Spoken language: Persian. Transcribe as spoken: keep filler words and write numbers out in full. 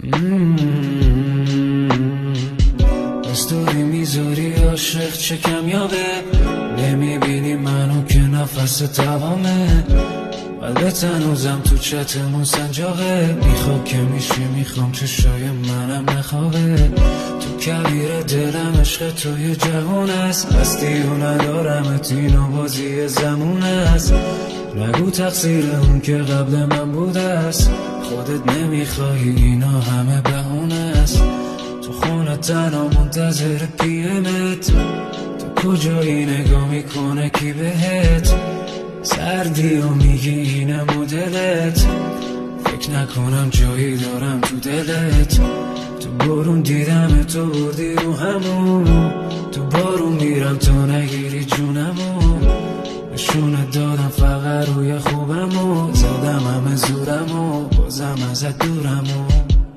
استوری میذاری عاشق چه کمیابه، نمیبینی منو که نفس تمامه. قلبت هنوزم تو چتمون سنجاقه، میخواد که میشی میخوام چشای منم نخوابه. تو کبیر دلم عشق توی جهان است، هستی و ندارمت اینو بازی زمون است. نگو تقصیر اون که قبل من بوده است، خودت نمیخوای اینا همه بهونه است. تو خونه تنها منتظر پیمت، تو کجایی نگاه میکنه کی بهت؟ سردی و میگی اینم و دلت، فکر نکنم جایی دارم تو دلت. تو بارون دیدم تو بردی رو همون، تو بارون میرم تو نگیری جونمو. نشونت دادم فقط روی خوبمو، زدم همه زورمو بازم ازت دورمو.